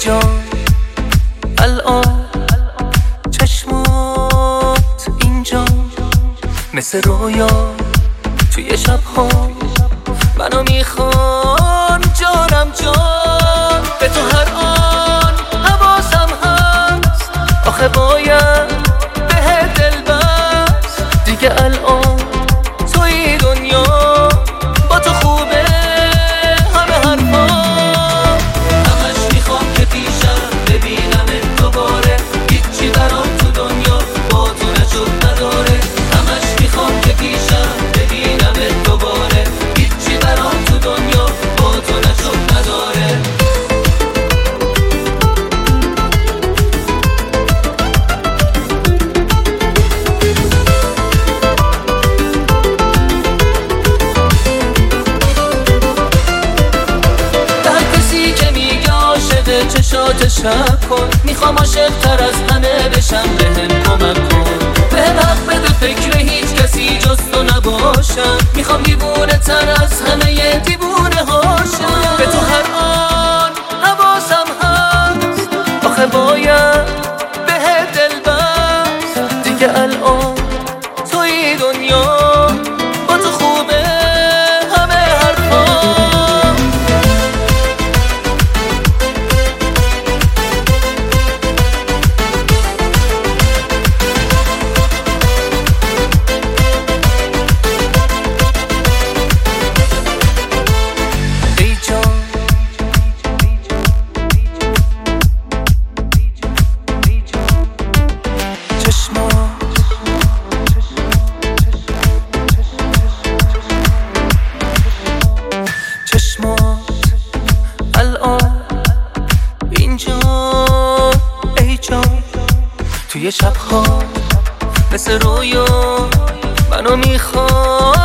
جان الان چشمات اینجا مثل رویا توی شبها منو میخوان جانم جان به تو هر آن حواسم هست آخه باید به دل بست دیگه الان توی دنیا با تو خوبه همه حرفا همش میخوام که پیشم ببینم دوباره هیچی برام تو دنیا با تو نشد نداره همش میخوام که پیشم ببینم دوباره هیچی برام تو دنیا با تو نشد نداره چشات شب کن میخوام عاشق تر از همه بشم بهم کمک کن بهم حق بده فکر هیچ کسی جز تو نباشم میخوام دیوونه تر از همه دیوونه هاشم به تو هر آن حواسم هست آخه باید به دل بست دیگه الان توی دنیا با تو خوبه همه حرفا توی شبها مثل رویا منو میخواد